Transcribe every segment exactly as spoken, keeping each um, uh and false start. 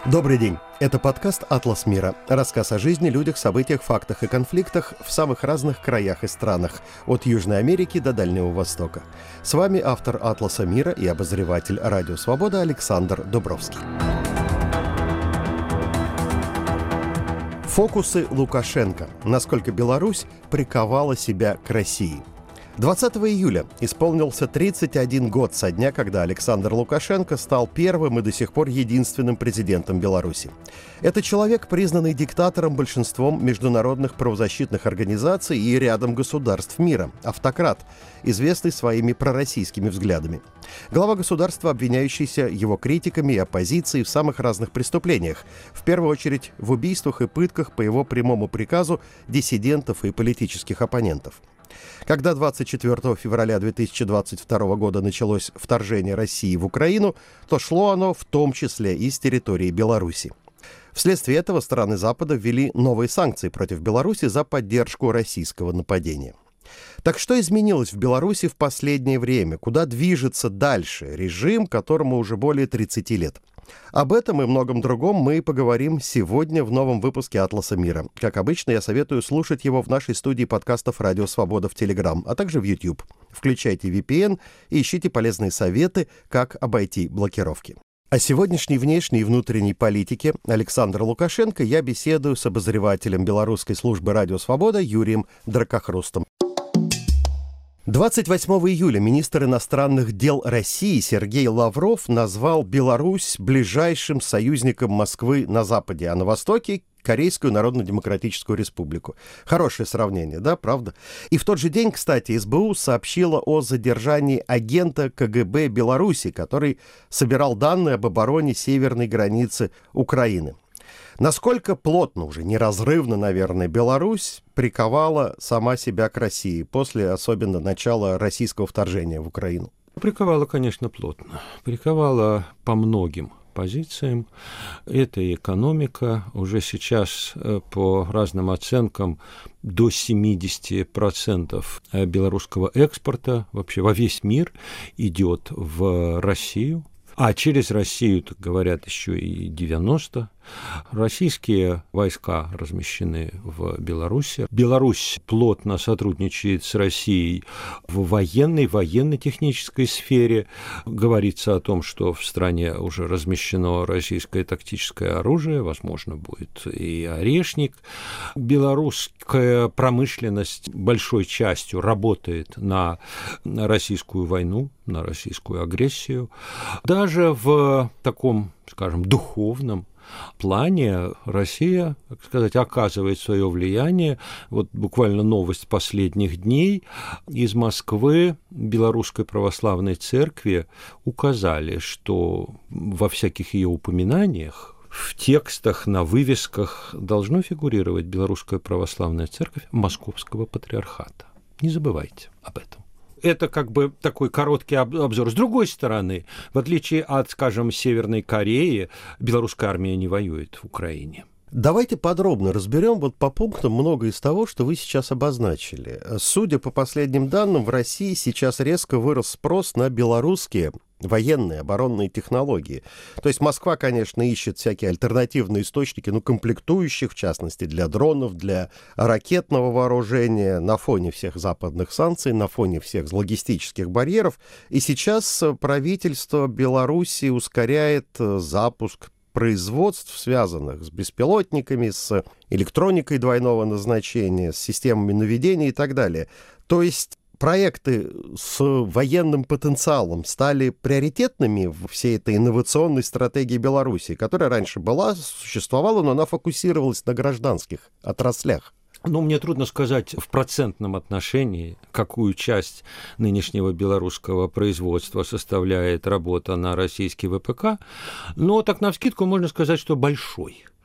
Добрый день. Это подкаст «Атлас мира». Рассказ о жизни, людях, событиях, фактах и конфликтах в самых разных краях и странах, от Южной Америки до Дальнего Востока. С вами автор «Атласа мира» и обозреватель «Радио Свобода» Александр Дубровский. Фокусы Лукашенко. Насколько Беларусь приковала себя к России. двадцатого июля исполнился тридцать один год со дня, когда Александр Лукашенко стал первым и до сих пор единственным президентом Беларуси. Это человек, признанный диктатором большинством международных правозащитных организаций и рядом государств мира. Автократ, известный своими пророссийскими взглядами. Глава государства, обвиняющийся его критиками и оппозицией в самых разных преступлениях, в первую очередь в убийствах и пытках по его прямому приказу диссидентов и политических оппонентов. Когда двадцать четвёртого февраля две тысячи двадцать второго года началось вторжение России в Украину, то шло оно в том числе и с территории Беларуси. Вследствие этого страны Запада ввели новые санкции против Беларуси за поддержку российского нападения. Так что изменилось в Беларуси в последнее время? Куда движется дальше режим, которому уже более тридцати лет? Об этом и многом другом мы поговорим сегодня в новом выпуске «Атласа мира». Как обычно, я советую слушать его в нашей студии подкастов «Радио Свобода» в Телеграм, а также в YouTube. Включайте ви пи эн и ищите полезные советы, как обойти блокировки. О сегодняшней внешней и внутренней политике Александра Лукашенко я беседую с обозревателем белорусской службы «Радио Свобода» Юрием Дракохрустом. двадцать восьмого июля министр иностранных дел России Сергей Лавров назвал Беларусь ближайшим союзником Москвы на Западе, а на Востоке — Корейскую Народно-Демократическую Республику. Хорошее сравнение, да, правда? И в тот же день, кстати, эс бэ у сообщила о задержании агента ка гэ бэ Беларуси, который собирал данные об обороне северной границы Украины. Насколько плотно, уже неразрывно, наверное, Беларусь приковала сама себя к России после, особенно, начала российского вторжения в Украину? Приковала, конечно, плотно. Приковала по многим позициям. Это экономика. Уже сейчас по разным оценкам до семьдесят процентов белорусского экспорта вообще во весь мир идет в Россию. А через Россию, так говорят, еще и девяносто процентов. Российские войска размещены в Беларуси. Беларусь плотно сотрудничает с Россией в военной, военно-технической сфере. Говорится о том, что в стране уже размещено российское тактическое оружие, возможно, будет и «Орешник». Белорусская промышленность большой частью работает на российскую войну, на российскую агрессию. Даже в таком, скажем, духовном плане Россия, так сказать, оказывает свое влияние. Вот буквально новость последних дней. Из Москвы Белорусской православной церкви указали, что во всяких ее упоминаниях, в текстах, на вывесках должно фигурировать Белорусская православная церковь Московского патриархата. Не забывайте об этом. Это как бы такой короткий обзор. С другой стороны, в отличие от, скажем, Северной Кореи, белорусская армия не воюет в Украине. Давайте подробно разберем вот по пунктам многое из того, что вы сейчас обозначили. Судя по последним данным, в России сейчас резко вырос спрос на белорусские военные, оборонные технологии. То есть Москва, конечно, ищет всякие альтернативные источники, ну, комплектующих, в частности, для дронов, для ракетного вооружения, на фоне всех западных санкций, на фоне всех логистических барьеров. И сейчас правительство Беларуси ускоряет запуск производств, связанных с беспилотниками, с электроникой двойного назначения, с системами наведения и так далее. То есть проекты с военным потенциалом стали приоритетными в всей этой инновационной стратегии Беларуси, которая раньше была, существовала, но она фокусировалась на гражданских отраслях. Ну, мне трудно сказать в процентном отношении, какую часть нынешнего белорусского производства составляет работа на российский вэ пэ ка, но так навскидку можно сказать, что большой.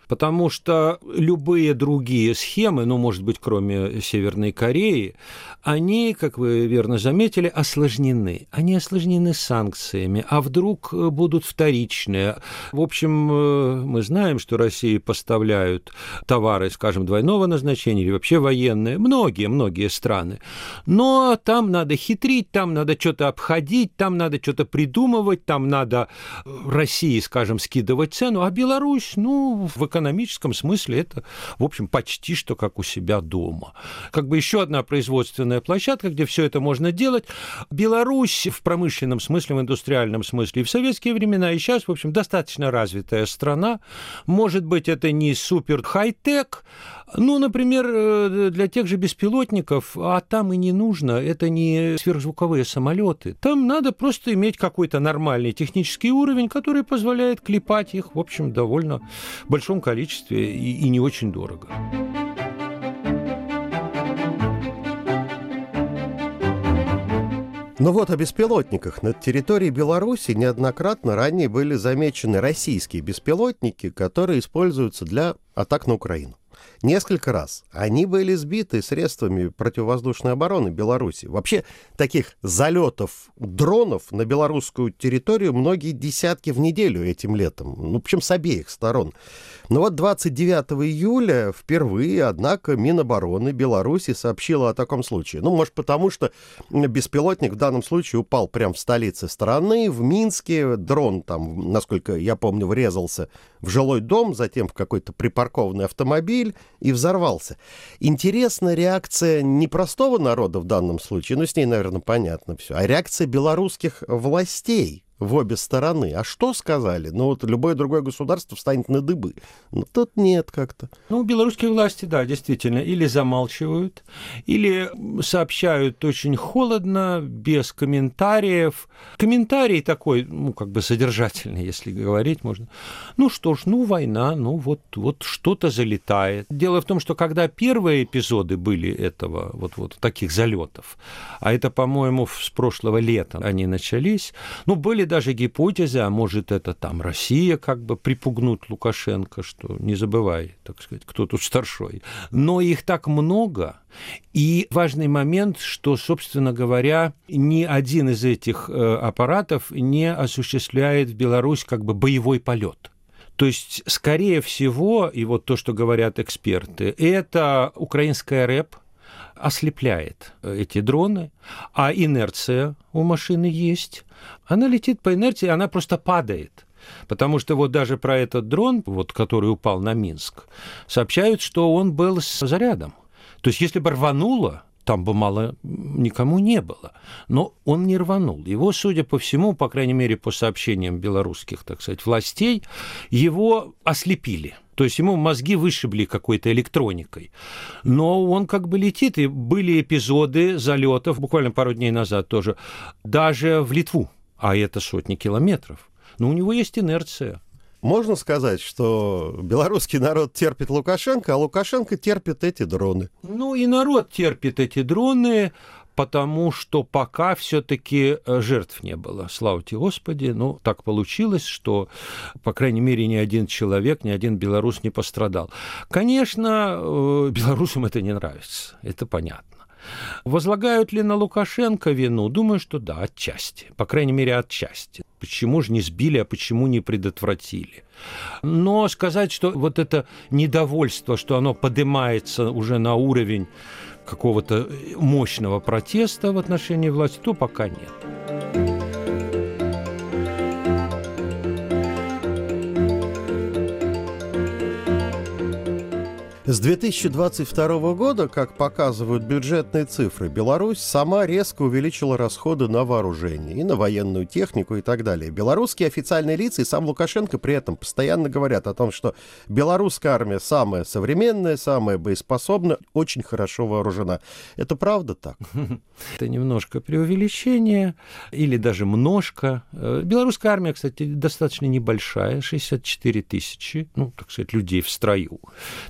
Потому что любые другие схемы, ну, может быть, кроме Северной Кореи, они, как вы верно заметили, осложнены. Они осложнены санкциями, а вдруг будут вторичные. В общем, мы знаем, что России поставляют товары, скажем, двойного назначения или вообще военные, многие-многие страны. Но там надо хитрить, там надо что-то обходить, там надо что-то придумывать, там надо России, скажем, скидывать цену, а Беларусь, ну, в экономическом смысле это, в общем, почти что как у себя дома. Как бы еще одна производственная площадка, где все это можно делать. Беларусь в промышленном смысле, в индустриальном смысле и в советские времена, и сейчас, в общем, достаточно развитая страна. Может быть, это не супер хай-тек, ну, например, для тех же беспилотников, а там и не нужно, это не сверхзвуковые самолеты. Там надо просто иметь какой-то нормальный технический уровень, который позволяет клепать их, в общем, в довольно большом количестве и, и не очень дорого. Ну вот о беспилотниках. На территории Беларуси неоднократно ранее были замечены российские беспилотники, которые используются для атак на Украину. Несколько раз они были сбиты средствами противовоздушной обороны Беларуси. Вообще, таких залетов дронов на белорусскую территорию многие десятки в неделю этим летом. Ну, причем с обеих сторон. Но вот двадцать девятого июля впервые, однако, Минобороны Беларуси сообщила о таком случае. Ну, может, потому что беспилотник в данном случае упал прямо в столице страны, в Минске. Дрон там, насколько я помню, врезался в жилой дом, затем в какой-то припаркованный автомобиль и взорвался. Интересна реакция не простого народа в данном случае, ну, с ней, наверное, понятно все, а реакция белорусских властей в обе стороны. А что сказали? Ну, вот любое другое государство встанет на дыбы. Но тут нет как-то. Ну, белорусские власти, да, действительно, или замалчивают, или сообщают очень холодно, без комментариев. Комментарий такой, ну, как бы содержательный, если говорить можно. Ну что ж, ну, война, ну, вот, вот что-то залетает. Дело в том, что когда первые эпизоды были этого, вот, вот таких залетов, а это, по-моему, с прошлого лета они начались, ну, были даже гипотезы, а может, это там Россия как бы припугнуть Лукашенко, что не забывай, так сказать, кто тут старшой. Но их так много, и важный момент, что, собственно говоря, ни один из этих аппаратов не осуществляет в Беларусь как бы боевой полет. То есть, скорее всего, и вот то, что говорят эксперты, это украинская РЭП, ослепляет эти дроны, а инерция у машины есть. Она летит по инерции, она просто падает. Потому что вот даже про этот дрон, вот, который упал на Минск, сообщают, что он был с зарядом. То есть если бы рвануло, там бы мало никому не было. Но он не рванул. Его, судя по всему, по крайней мере, по сообщениям белорусских, так сказать, властей, его ослепили. То есть ему мозги вышибли какой-то электроникой. Но он как бы летит, и были эпизоды залетов, буквально пару дней назад тоже, даже в Литву, а это сотни километров. Но у него есть инерция. Можно сказать, что белорусский народ терпит Лукашенко, а Лукашенко терпит эти дроны? Ну, и народ терпит эти дроны, потому что пока все-таки жертв не было. Слава тебе, Господи. Ну, так получилось, что, по крайней мере, ни один человек, ни один белорус не пострадал. Конечно, белорусам это не нравится, это понятно. Возлагают ли на Лукашенко вину? Думаю, что да, отчасти. По крайней мере, отчасти. Почему же не сбили, а почему не предотвратили? Но сказать, что вот это недовольство, что оно поднимается уже на уровень какого-то мощного протеста в отношении власти, то пока нет. С две тысячи двадцать второго года, как показывают бюджетные цифры, Беларусь сама резко увеличила расходы на вооружение и на военную технику и так далее. Белорусские официальные лица и сам Лукашенко при этом постоянно говорят о том, что белорусская армия самая современная, самая боеспособная, очень хорошо вооружена. Это правда так? Это немножко преувеличение или даже множко. Белорусская армия, кстати, достаточно небольшая, шестьдесят четыре тысячи, ну, так сказать, людей в строю. Там есть еще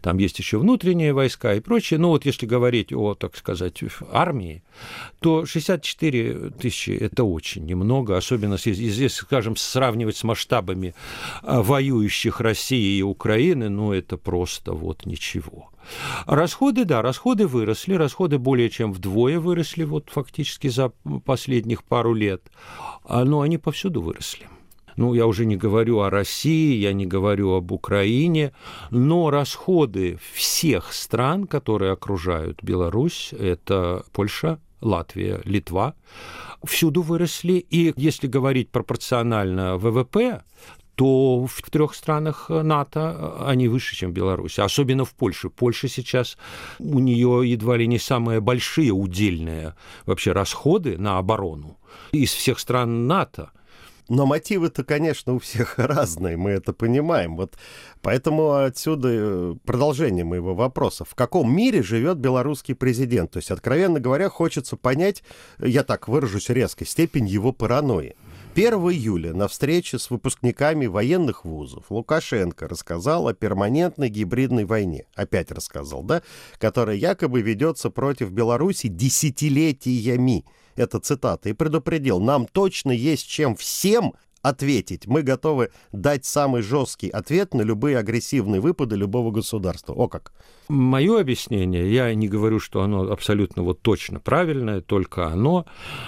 еще внутренние войска и прочее. Но вот если говорить о, так сказать, армии, то шестьдесят четыре тысячи – это очень немного, особенно если, скажем, сравнивать с масштабами воюющих России и Украины, ну, это просто вот ничего. Расходы, да, расходы выросли, расходы более чем вдвое выросли вот фактически за последних пару лет, но они повсюду выросли. Ну, я уже не говорю о России, я не говорю об Украине, но расходы всех стран, которые окружают Беларусь, это Польша, Латвия, Литва, всюду выросли. И если говорить пропорционально вэ вэ пэ, то в трех странах НАТО они выше, чем Беларусь, особенно в Польше. Польша сейчас, у нее едва ли не самые большие удельные вообще расходы на оборону из всех стран НАТО. Но мотивы-то, конечно, у всех разные, мы это понимаем. Вот поэтому отсюда продолжение моего вопроса. В каком мире живет белорусский президент? То есть, откровенно говоря, хочется понять, я так выражусь резко, степень его паранойи. первого июля на встрече с выпускниками военных вузов Лукашенко рассказал о перманентной гибридной войне. Опять рассказал, да? Которая якобы ведется против Беларуси десятилетиями. Это цитата. И предупредил: нам точно есть чем всем ответить. Мы готовы дать самый жесткий ответ на любые агрессивные выпады любого государства. О как! Мое объяснение, я не говорю, что оно абсолютно вот точно правильное, только оно,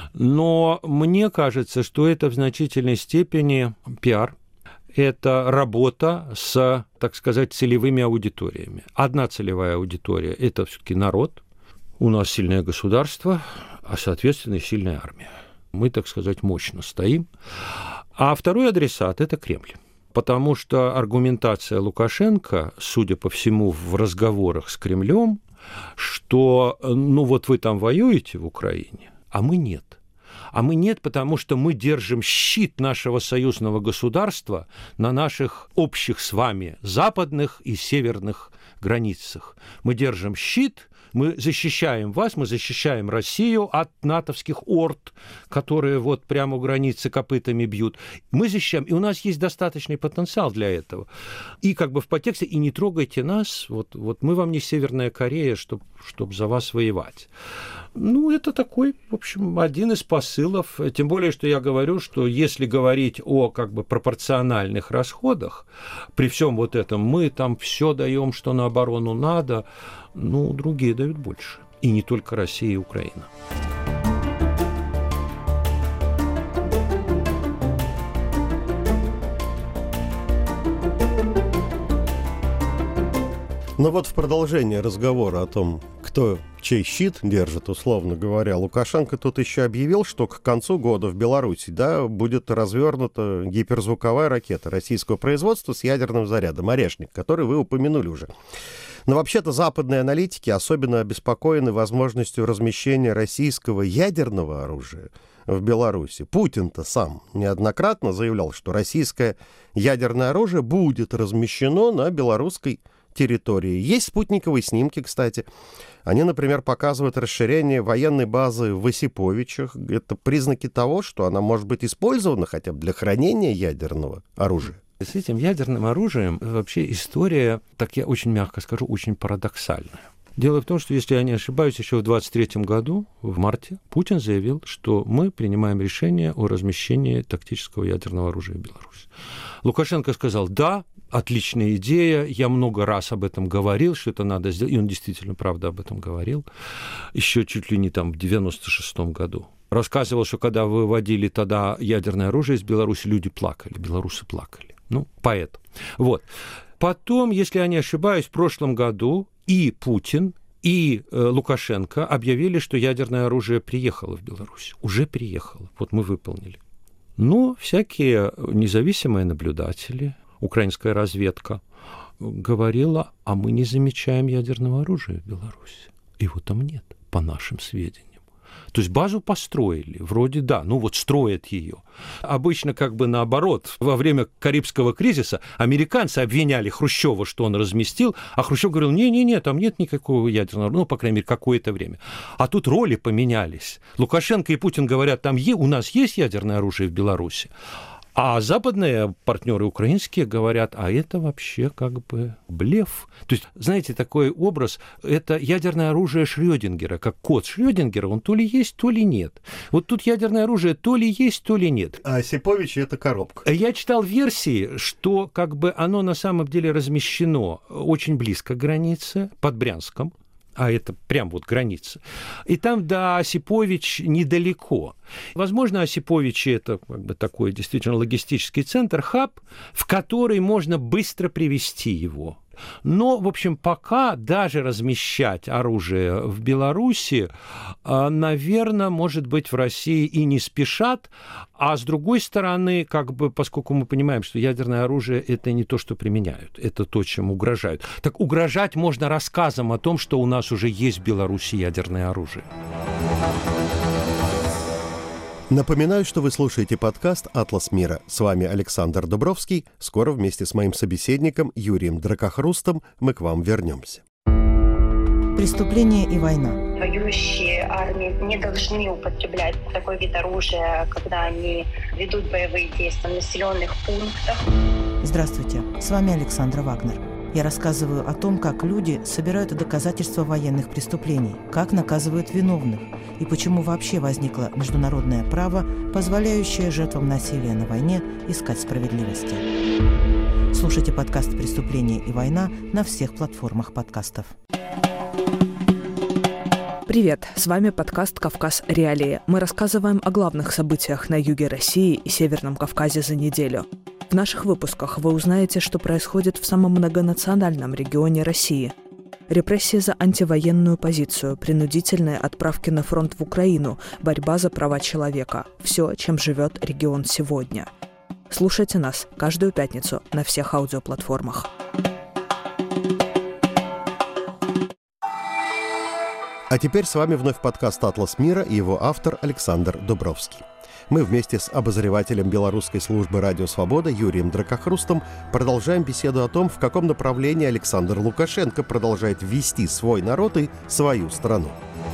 но мне кажется, что это в значительной степени пиар. Это работа с, так сказать, целевыми аудиториями. Одна целевая аудитория – это все-таки народ. У нас сильное государство, а, соответственно, и сильная армия. Мы, так сказать, мощно стоим. А второй адресат – это Кремль. Потому что аргументация Лукашенко, судя по всему, в разговорах с Кремлем, что, ну вот вы там воюете в Украине, а мы нет. А мы нет, потому что мы держим щит нашего союзного государства на наших общих с вами западных и северных границах. Мы держим щит, мы защищаем вас, мы защищаем Россию от натовских орд, которые вот прямо у границы копытами бьют. Мы защищаем, и у нас есть достаточный потенциал для этого. И как бы в подтексте, и не трогайте нас, вот, вот мы вам не Северная Корея, чтобы чтоб за вас воевать. Ну, это такой, в общем, один из посылов. Тем более, что я говорю, что если говорить о как бы пропорциональных расходах, при всем вот этом мы там все даем, что на оборону надо, ну, другие дают больше. И не только Россия и Украина. Но вот в продолжение разговора о том, кто чей щит держит, условно говоря, Лукашенко тут еще объявил, что к концу года в Беларуси, да, будет развернута гиперзвуковая ракета российского производства с ядерным зарядом «Орешник», который вы упомянули уже. Но вообще-то западные аналитики особенно обеспокоены возможностью размещения российского ядерного оружия в Беларуси. Путин-то сам неоднократно заявлял, что российское ядерное оружие будет размещено на белорусской территории. Есть спутниковые снимки, кстати. Они, например, показывают расширение военной базы в Осиповичах. Это признаки того, что она может быть использована хотя бы для хранения ядерного оружия. С этим ядерным оружием вообще история, так я очень мягко скажу, очень парадоксальная. Дело в том, что, если я не ошибаюсь, еще в двадцать третьем году, в марте, Путин заявил, что мы принимаем решение о размещении тактического ядерного оружия в Беларуси. Лукашенко сказал: да, отличная идея, я много раз об этом говорил, что это надо сделать, и он действительно, правда, об этом говорил, еще чуть ли не там в девяносто шестом году. Рассказывал, что когда выводили тогда ядерное оружие из Беларуси, люди плакали, белорусы плакали. Ну, поэт. Вот. Потом, если я не ошибаюсь, в прошлом году и Путин, и э, Лукашенко объявили, что ядерное оружие приехало в Беларусь. Уже приехало. Вот мы выполнили. Но всякие независимые наблюдатели, украинская разведка, говорила: а мы не замечаем ядерного оружия в Беларуси. Его там нет, по нашим сведениям. То есть базу построили, вроде да, ну вот строят ее. Обычно как бы наоборот, во время Карибского кризиса американцы обвиняли Хрущева, что он разместил, а Хрущев говорил: не-не-не, там нет никакого ядерного, ну, по крайней мере, какое-то время. А тут роли поменялись. Лукашенко и Путин говорят: там е- у нас есть ядерное оружие в Беларуси, А западные партнеры украинские говорят, а это вообще как бы блеф. То есть, знаете, такой образ, это ядерное оружие Шрёдингера, как кот Шрёдингера, он то ли есть, то ли нет. Вот тут ядерное оружие то ли есть, то ли нет. А Осипович — это коробка. Я читал версии, что как бы оно на самом деле размещено очень близко к границе, под Брянском, а это прям вот граница. И там до Осипович недалеко. Возможно, Осипович — это как бы такой действительно логистический центр, хаб, в который можно быстро привести его. Но, в общем, пока даже размещать оружие в Беларуси, наверное, может быть, в России и не спешат. А с другой стороны, как бы, поскольку мы понимаем, что ядерное оружие – это не то, что применяют, это то, чем угрожают. Так угрожать можно рассказом о том, что у нас уже есть в Беларуси ядерное оружие. Напоминаю, что вы слушаете подкаст «Атлас мира». С вами Александр Дубровский. Скоро вместе с моим собеседником Юрием Дракохрустом мы к вам вернемся. Преступление и война. Воюющие армии не должны употреблять такой вид оружия, когда они ведут боевые действия в населенных пунктах. Здравствуйте, с вами Александра Вагнер. Я рассказываю о том, как люди собирают доказательства военных преступлений, как наказывают виновных и почему вообще возникло международное право, позволяющее жертвам насилия на войне искать справедливости. Слушайте подкаст «Преступление и война» на всех платформах подкастов. Привет, с вами подкаст «Кавказ. Реалии». Мы рассказываем о главных событиях на юге России и Северном Кавказе за неделю. В наших выпусках вы узнаете, что происходит в самом многонациональном регионе России. Репрессии за антивоенную позицию, принудительные отправки на фронт в Украину, борьба за права человека. Все, чем живет регион сегодня. Слушайте нас каждую пятницу на всех аудиоплатформах. А теперь с вами вновь подкаст «Атлас мира» и его автор Александр Дубровский. Мы вместе с обозревателем белорусской службы «Радио Свобода» Юрием Дракохрустом продолжаем беседу о том, в каком направлении Александр Лукашенко продолжает вести свой народ и свою страну.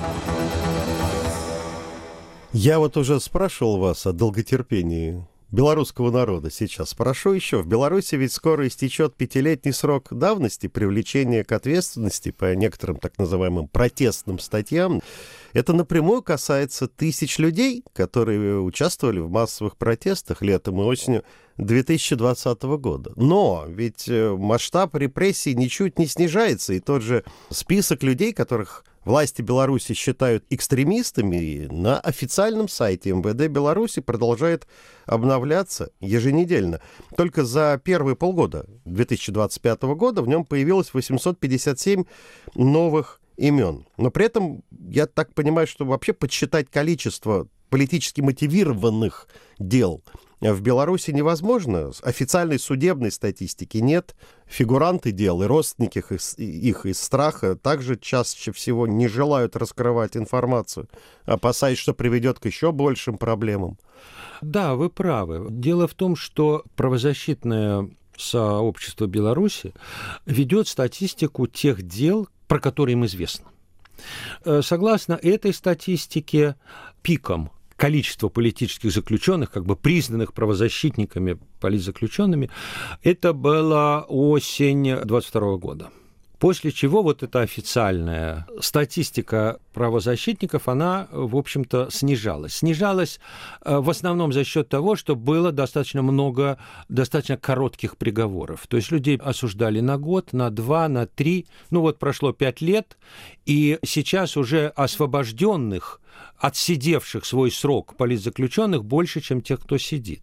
Я вот уже спрашивал вас о долготерпении белорусского народа. Сейчас спрошу еще. В Беларуси ведь скоро истечет пятилетний срок давности привлечения к ответственности по некоторым так называемым протестным статьям. Это напрямую касается тысяч людей, которые участвовали в массовых протестах летом и осенью две тысячи двадцатого года. Но ведь масштаб репрессий ничуть не снижается, и тот же список людей, которых власти Беларуси считают экстремистами, на официальном сайте эм вэ дэ Беларуси продолжает обновляться еженедельно. Только за первые полгода две тысячи двадцать пятого года в нем появилось восемьсот пятьдесят семь новых имен. Но при этом, я так понимаю, что вообще подсчитать количество политически мотивированных дел в Беларуси невозможно. Официальной судебной статистики нет. Фигуранты дел и родственники их, их из страха также чаще всего не желают раскрывать информацию, опасаясь, что приведет к еще большим проблемам. Да, вы правы. Дело в том, что правозащитное сообщество Беларуси ведет статистику тех дел, про которые им известно. Согласно этой статистике, пиком количество политических заключенных, как бы признанных правозащитниками, политзаключенными, это была осень двадцать второго года. После чего вот эта официальная статистика правозащитников, она, в общем-то, снижалась. Снижалась в основном за счет того, что было достаточно много, достаточно коротких приговоров. То есть людей осуждали на год, на два, на три. Ну вот прошло пять лет, и сейчас уже освобожденных, отсидевших свой срок политзаключенных больше, чем тех, кто сидит.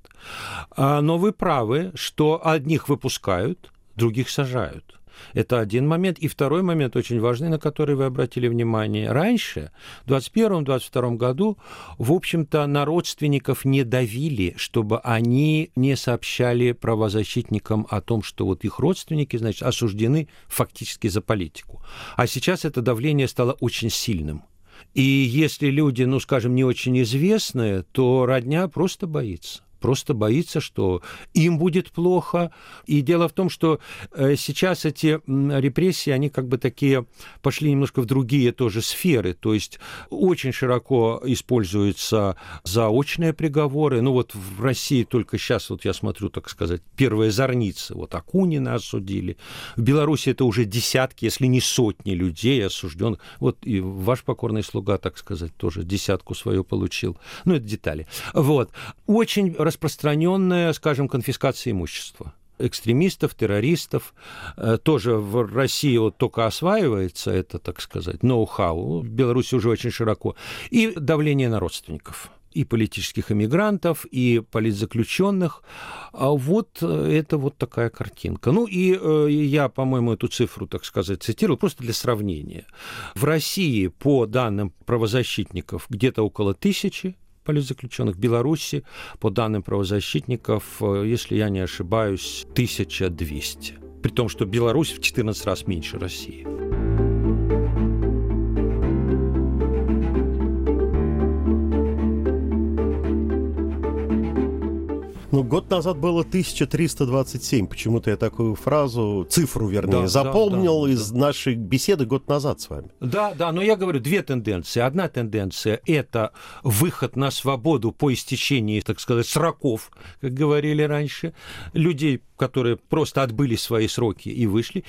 Но вы правы, что одних выпускают, других сажают. Это один момент. И второй момент, очень важный, на который вы обратили внимание. Раньше, в двадцать первом — двадцать втором году, в общем-то, на родственников не давили, чтобы они не сообщали правозащитникам о том, что вот их родственники, значит, осуждены фактически за политику. А сейчас это давление стало очень сильным. И если люди, ну, скажем, не очень известные, то родня просто боится. просто боится, что им будет плохо. И дело в том, что сейчас эти репрессии, они как бы такие пошли немножко в другие тоже сферы. То есть очень широко используются заочные приговоры. Ну вот в России только сейчас, вот я смотрю, так сказать, первые зорницы. Вот Акунина осудили. В Беларуси это уже десятки, если не сотни людей осужденных. Вот и ваш покорный слуга, так сказать, тоже десятку свою получил. Ну, это детали. Вот. Очень распространенная, скажем, конфискация имущества экстремистов, террористов. Тоже в России вот только осваивается это, так сказать, ноу-хау. В Беларуси уже очень широко. И давление на родственников. И политических эмигрантов, и политзаключенных. А вот это вот такая картинка. Ну и я, по-моему, эту цифру, так сказать, цитировал просто для сравнения. В России, по данным правозащитников, где-то около тысячи политзаключенных. В Беларуси, по данным правозащитников, если я не ошибаюсь, тысяча двести. При том, что Беларусь в четырнадцать раз меньше России. Ну, год назад было тысяча триста двадцать семь. Почему-то я такую фразу, цифру, вернее, да, запомнил да, да, из да. нашей беседы год назад с вами. Да, да, но я говорю, две тенденции. Одна тенденция – это выход на свободу по истечении, так сказать, сроков, как говорили раньше, людей, которые просто отбыли свои сроки и вышли.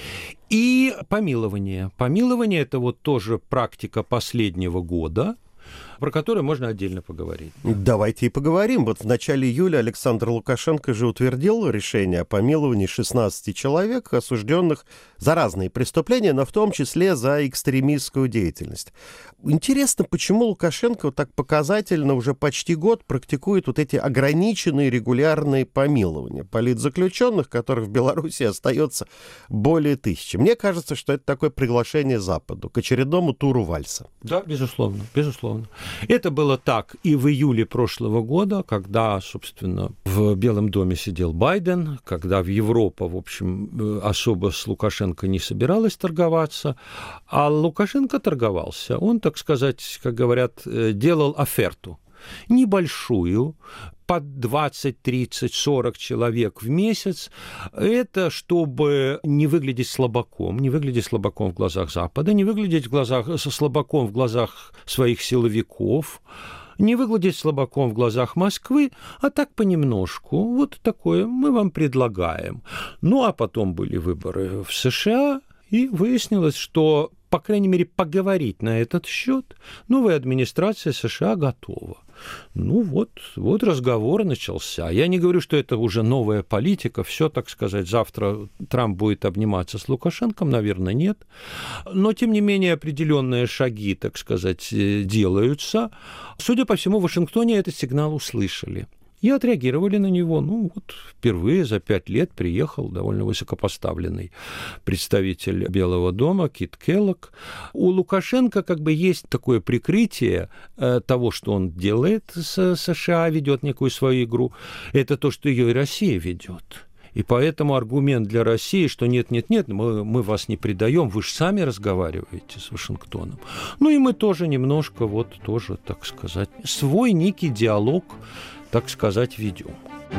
И помилование. Помилование – это вот тоже практика последнего года, про который можно отдельно поговорить. Давайте и поговорим. Вот в начале июля Александр Лукашенко же утвердил решение о помиловании шестнадцати человек, осужденных за разные преступления, но в том числе за экстремистскую деятельность. Интересно, почему Лукашенко вот так показательно уже почти год практикует вот эти ограниченные регулярные помилования политзаключенных, которых в Беларуси остается более тысячи. Мне кажется, что это такое приглашение Западу к очередному туру вальса. Да, безусловно, безусловно. Это было так и в июле прошлого года, когда, собственно, в Белом доме сидел Байден, когда в Европа, в общем, особо с Лукашенко не собиралась торговаться, а Лукашенко торговался. Он, так сказать, как говорят, делал оферту. Небольшую, под двадцать, тридцать, сорок человек в месяц. Это чтобы не выглядеть слабаком, не выглядеть слабаком в глазах Запада, не выглядеть в глазах, слабаком в глазах своих силовиков, не выглядеть слабаком в глазах Москвы, а так понемножку. Вот такое мы вам предлагаем. Ну, а потом были выборы в США, и выяснилось, что, по крайней мере, поговорить на этот счет новая администрация США готова. Ну вот, вот разговор начался. Я не говорю, что это уже новая политика, все, так сказать, завтра Трамп будет обниматься с Лукашенком, наверное, нет. Но, тем не менее, определенные шаги, так сказать, делаются. Судя по всему, в Вашингтоне этот сигнал услышали. И отреагировали на него. Ну, вот впервые за пять лет приехал довольно высокопоставленный представитель Белого дома Кит Келлог. У Лукашенко как бы есть такое прикрытие того, что он делает с США, ведет некую свою игру. Это то, что ее и Россия ведет. И поэтому аргумент для России, что нет-нет-нет, мы, мы вас не предаем, вы же сами разговариваете с Вашингтоном. Ну и мы тоже немножко, вот тоже, так сказать, свой некий диалог, так сказать, ведем.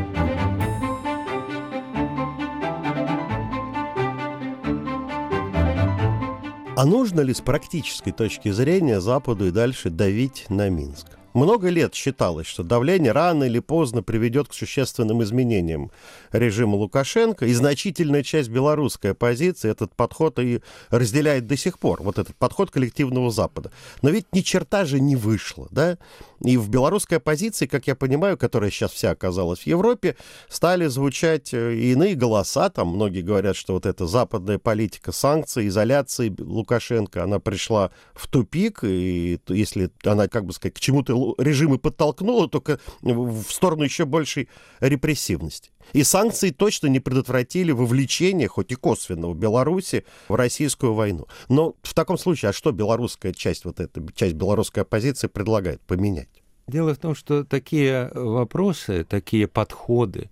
А нужно ли с практической точки зрения Западу и дальше давить на Минск? Много лет считалось, что давление рано или поздно приведет к существенным изменениям режима Лукашенко, и значительная часть белорусской оппозиции этот подход и разделяет до сих пор, вот этот подход коллективного Запада. Но ведь ни черта же не вышло, да? И в белорусской оппозиции, как я понимаю, которая сейчас вся оказалась в Европе, стали звучать иные голоса. Там многие говорят, что вот эта западная политика санкций, изоляции Лукашенко, она пришла в тупик, и если она, как бы сказать, к чему-то режимы подтолкнула, только в сторону еще большей репрессивности. И санкции точно не предотвратили вовлечение, хоть и косвенного, Беларуси в российскую войну. Но в таком случае, а что белорусская часть, вот эта часть белорусской оппозиции предлагает поменять? Дело в том, что такие вопросы, такие подходы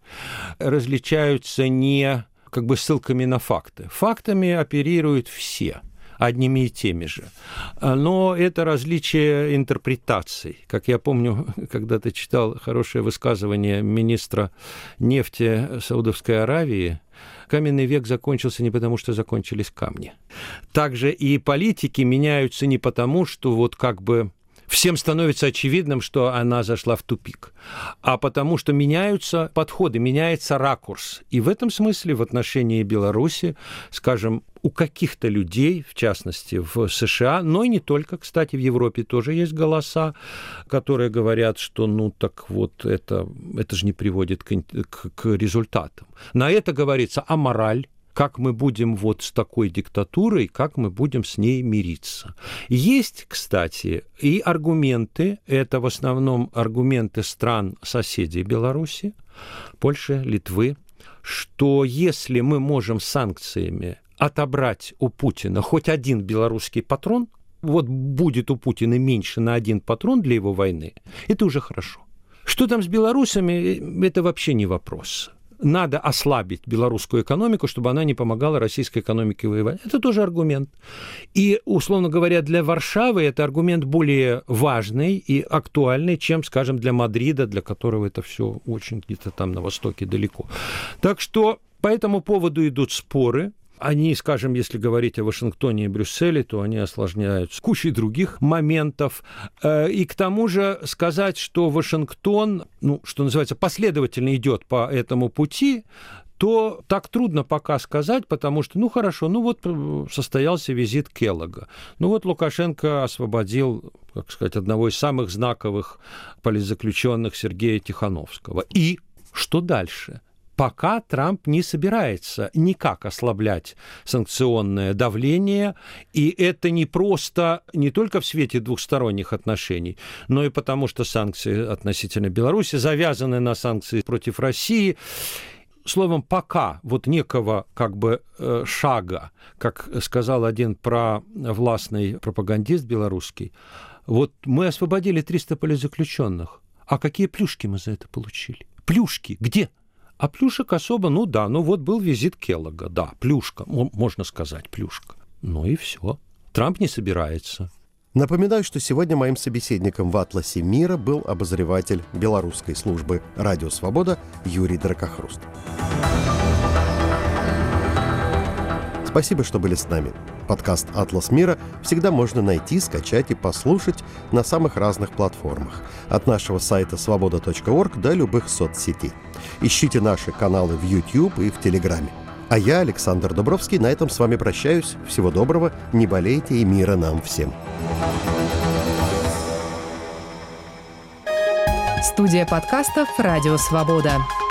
различаются не как бы ссылками на факты. Фактами оперируют все. одними и теми же. Но это различие интерпретаций. Как я помню, когда-то читал хорошее высказывание министра нефти Саудовской Аравии, каменный век закончился не потому, что закончились камни. Также и политики меняются не потому, что вот как бы всем становится очевидным, что она зашла в тупик, а потому что меняются подходы, меняется ракурс. И в этом смысле в отношении Беларуси, скажем, у каких-то людей, в частности в США, но и не только, кстати, в Европе тоже есть голоса, которые говорят, что ну так вот это, это же не приводит к, к, к результатам. На это говорится амораль. Как мы будем вот с такой диктатурой, как мы будем с ней мириться. Есть, кстати, и аргументы, это в основном аргументы стран-соседей Беларуси, Польши, Литвы, что если мы можем санкциями отобрать у Путина хоть один белорусский патрон, вот будет у Путина меньше на один патрон для его войны, это уже хорошо. Что там с белорусами, это вообще не вопрос. Надо ослабить белорусскую экономику, чтобы она не помогала российской экономике воевать. Это тоже аргумент. И, условно говоря, для Варшавы это аргумент более важный и актуальный, чем, скажем, для Мадрида, для которого это все очень где-то там на востоке далеко. Так что по этому поводу идут споры. Они, скажем, если говорить о Вашингтоне и Брюсселе, то они осложняют с кучей других моментов. И к тому же сказать, что Вашингтон, ну, что называется, последовательно идет по этому пути, то так трудно пока сказать, потому что, ну, хорошо, ну, вот состоялся визит Келлога. Ну, вот Лукашенко освободил, как сказать, одного из самых знаковых политзаключенных Сергея Тихановского. И что дальше? Пока Трамп не собирается никак ослаблять санкционное давление, и это не просто, не только в свете двухсторонних отношений, но и потому, что санкции относительно Беларуси завязаны на санкции против России. Словом, пока вот некого как бы шага, как сказал один провластный пропагандист белорусский, вот мы освободили триста политзаключенных, а какие плюшки мы за это получили? Плюшки где? А плюшек особо, ну да, ну вот был визит Келлога, да, плюшка, можно сказать, плюшка. Ну и все. Трамп не собирается. Напоминаю, что сегодня моим собеседником в «Атласе мира» был обозреватель белорусской службы «Радио Свобода» Юрий Дракохруст. Спасибо, что были с нами. Подкаст «Атлас мира» всегда можно найти, скачать и послушать на самых разных платформах. От нашего сайта свобода точка орг до любых соцсетей. Ищите наши каналы в YouTube и в Телеграме. А я, Александр Дубровский, на этом с вами прощаюсь. Всего доброго, не болейте и мира нам всем. Студия подкастов «Радио Свобода».